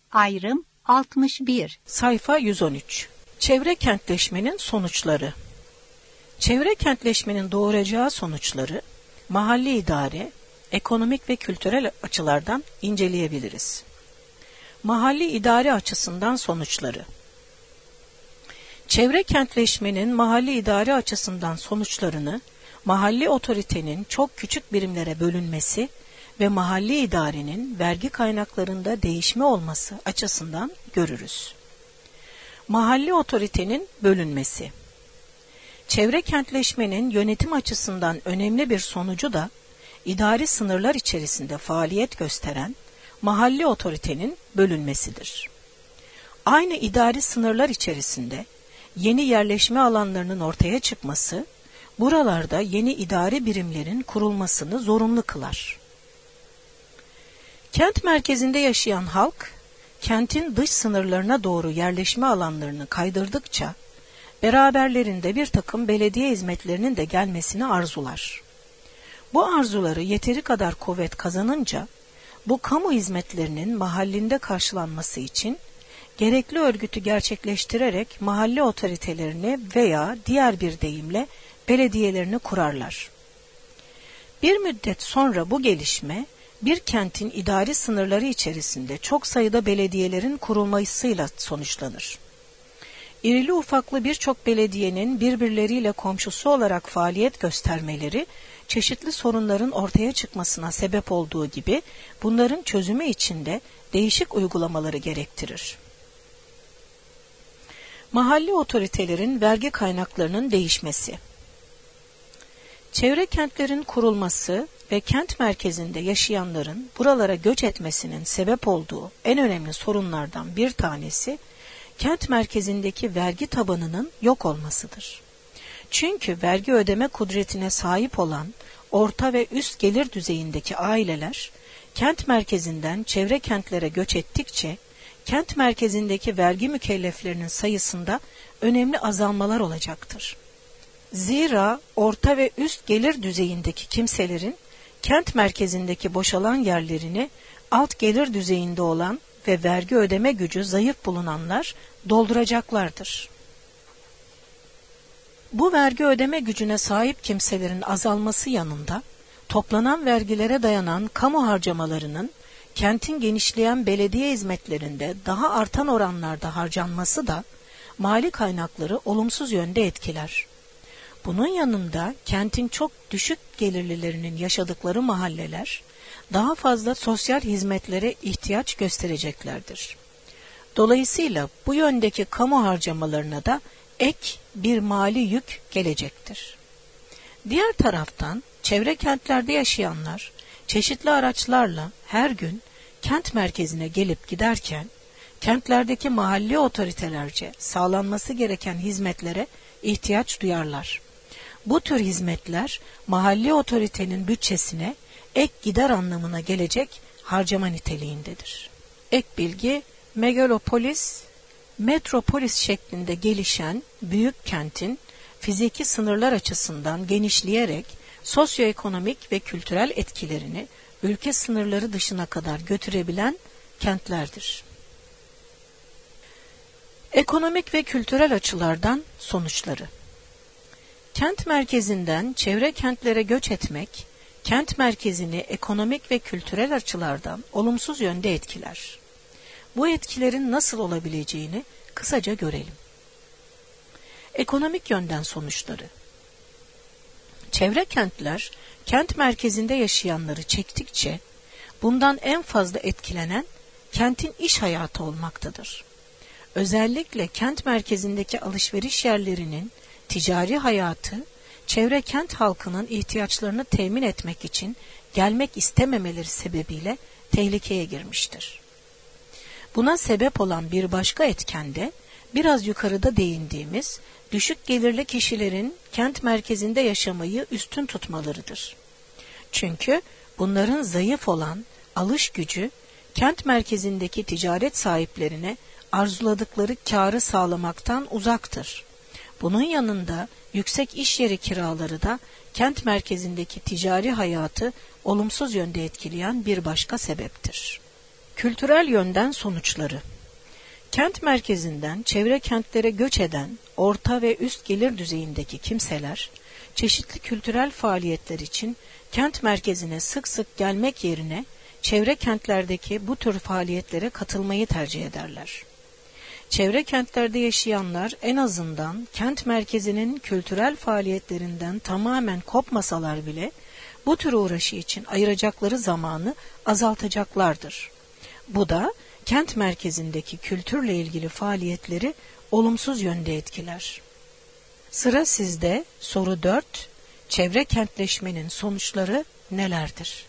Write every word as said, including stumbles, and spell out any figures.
Ayrım altmış bir. Sayfa yüz on üç. Çevre kentleşmenin sonuçları. Çevre kentleşmenin doğuracağı sonuçları mahalli idare, ekonomik ve kültürel açılardan inceleyebiliriz. Mahalli idare açısından sonuçları. Çevre kentleşmenin mahalli idare açısından sonuçlarını mahalli otoritenin çok küçük birimlere bölünmesi ve mahalli idarenin vergi kaynaklarında değişme olması açısından görürüz. Mahalli otoritenin bölünmesi. Çevre kentleşmenin yönetim açısından önemli bir sonucu da idari sınırlar içerisinde faaliyet gösteren mahalli otoritenin bölünmesidir. Aynı idari sınırlar içerisinde yeni yerleşme alanlarının ortaya çıkması, buralarda yeni idari birimlerin kurulmasını zorunlu kılar. Kent merkezinde yaşayan halk, kentin dış sınırlarına doğru yerleşme alanlarını kaydırdıkça, beraberlerinde bir takım belediye hizmetlerinin de gelmesini arzular. Bu arzuları yeteri kadar kuvvet kazanınca, bu kamu hizmetlerinin mahallinde karşılanması için, gerekli örgütü gerçekleştirerek mahalle otoritelerini veya diğer bir deyimle belediyelerini kurarlar. Bir müddet sonra bu gelişme, bir kentin idari sınırları içerisinde çok sayıda belediyelerin kurulmasıyla sonuçlanır. İrili ufaklı birçok belediyenin birbirleriyle komşusu olarak faaliyet göstermeleri, çeşitli sorunların ortaya çıkmasına sebep olduğu gibi, bunların çözümü için de değişik uygulamaları gerektirir. Mahalli otoritelerin vergi kaynaklarının değişmesi. Çevre kentlerin kurulması ve kent merkezinde yaşayanların buralara göç etmesinin sebep olduğu en önemli sorunlardan bir tanesi, kent merkezindeki vergi tabanının yok olmasıdır. Çünkü vergi ödeme kudretine sahip olan orta ve üst gelir düzeyindeki aileler, kent merkezinden çevre kentlere göç ettikçe, kent merkezindeki vergi mükelleflerinin sayısında önemli azalmalar olacaktır. Zira orta ve üst gelir düzeyindeki kimselerin kent merkezindeki boşalan yerlerini alt gelir düzeyinde olan ve vergi ödeme gücü zayıf bulunanlar dolduracaklardır. Bu vergi ödeme gücüne sahip kimselerin azalması yanında, toplanan vergilere dayanan kamu harcamalarının kentin genişleyen belediye hizmetlerinde daha artan oranlarda harcanması da mali kaynakları olumsuz yönde etkiler. Bunun yanında kentin çok düşük gelirlilerinin yaşadıkları mahalleler daha fazla sosyal hizmetlere ihtiyaç göstereceklerdir. Dolayısıyla bu yöndeki kamu harcamalarına da ek bir mali yük gelecektir. Diğer taraftan çevre kentlerde yaşayanlar çeşitli araçlarla her gün kent merkezine gelip giderken kentlerdeki mahalli otoritelerce sağlanması gereken hizmetlere ihtiyaç duyarlar. Bu tür hizmetler mahalli otoritenin bütçesine ek gider anlamına gelecek harcama niteliğindedir. Ek bilgi, megalopolis, metropolis şeklinde gelişen büyük kentin fiziki sınırlar açısından genişleyerek sosyoekonomik ve kültürel etkilerini ülke sınırları dışına kadar götürebilen kentlerdir. Ekonomik ve kültürel açılardan sonuçları. Kent merkezinden çevre kentlere göç etmek, kent merkezini ekonomik ve kültürel açılardan olumsuz yönde etkiler. Bu etkilerin nasıl olabileceğini kısaca görelim. Ekonomik yönden sonuçları. Çevre kentler, kent merkezinde yaşayanları çektikçe, bundan en fazla etkilenen kentin iş hayatı olmaktadır. Özellikle kent merkezindeki alışveriş yerlerinin ticari hayatı, çevre kent halkının ihtiyaçlarını temin etmek için gelmek istememeleri sebebiyle tehlikeye girmiştir. Buna sebep olan bir başka etken de biraz yukarıda değindiğimiz düşük gelirli kişilerin kent merkezinde yaşamayı üstün tutmalarıdır. Çünkü bunların zayıf olan alış gücü kent merkezindeki ticaret sahiplerine arzuladıkları kârı sağlamaktan uzaktır. Bunun yanında yüksek iş yeri kiraları da kent merkezindeki ticari hayatı olumsuz yönde etkileyen bir başka sebeptir. Kültürel yönden sonuçları. Kent merkezinden çevre kentlere göç eden orta ve üst gelir düzeyindeki kimseler, çeşitli kültürel faaliyetler için kent merkezine sık sık gelmek yerine çevre kentlerdeki bu tür faaliyetlere katılmayı tercih ederler. Çevre kentlerde yaşayanlar en azından kent merkezinin kültürel faaliyetlerinden tamamen kopmasalar bile bu tür uğraşı için ayıracakları zamanı azaltacaklardır. Bu da kent merkezindeki kültürle ilgili faaliyetleri olumsuz yönde etkiler. Sıra sizde. Soru dört. Çevre kentleşmenin sonuçları nelerdir?